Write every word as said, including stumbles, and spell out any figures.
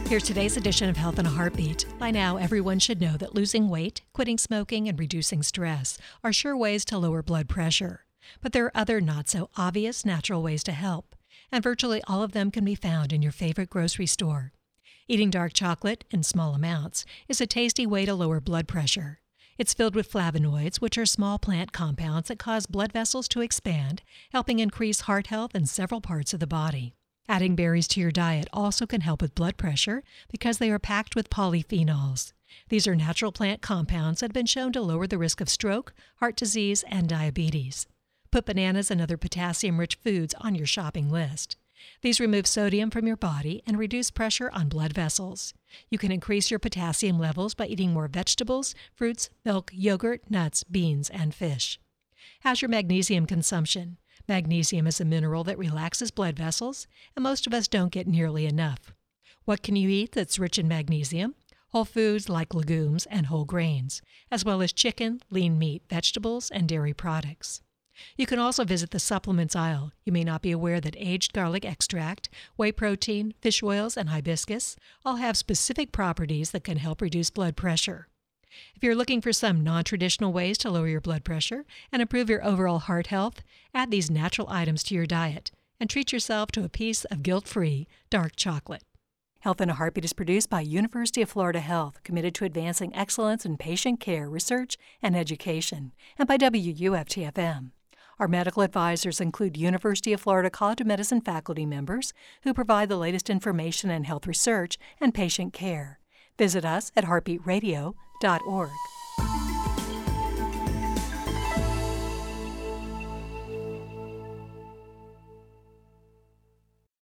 Here's today's edition of Health in a Heartbeat. By now, everyone should know that losing weight, quitting smoking, and reducing stress are sure ways to lower blood pressure. But there are other not-so-obvious natural ways to help, and virtually all of them can be found in your favorite grocery store. Eating dark chocolate in small amounts is a tasty way to lower blood pressure. It's filled with flavonoids, which are small plant compounds that cause blood vessels to expand, helping increase heart health in several parts of the body. Adding berries to your diet also can help with blood pressure because they are packed with polyphenols. These are natural plant compounds that have been shown to lower the risk of stroke, heart disease, and diabetes. Put bananas and other potassium-rich foods on your shopping list. These remove sodium from your body and reduce pressure on blood vessels. You can increase your potassium levels by eating more vegetables, fruits, milk, yogurt, nuts, beans, and fish. How's your magnesium consumption? Magnesium is a mineral that relaxes blood vessels, and most of us don't get nearly enough. What can you eat that's rich in magnesium? Whole foods like legumes and whole grains, as well as chicken, lean meat, vegetables, and dairy products. You can also visit the supplements aisle. You may not be aware that aged garlic extract, whey protein, fish oils, and hibiscus all have specific properties that can help reduce blood pressure. If you're looking for some non-traditional ways to lower your blood pressure and improve your overall heart health, add these natural items to your diet and treat yourself to a piece of guilt-free dark chocolate. Health in a Heartbeat is produced by University of Florida Health, committed to advancing excellence in patient care, research, and education, and by W U F T F M. Our medical advisors include University of Florida College of Medicine faculty members who provide the latest information in health research and patient care. Visit us at heartbeat radio dot org.